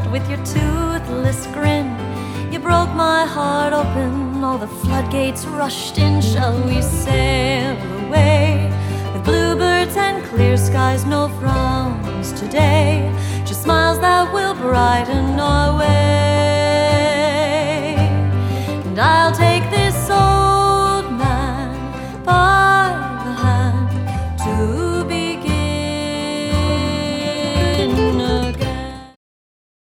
with your toothless grin. You broke my heart open, all the floodgates rushed in. Shall we sail away with bluebirds and clear skies, no frowns today, just smiles that will brighten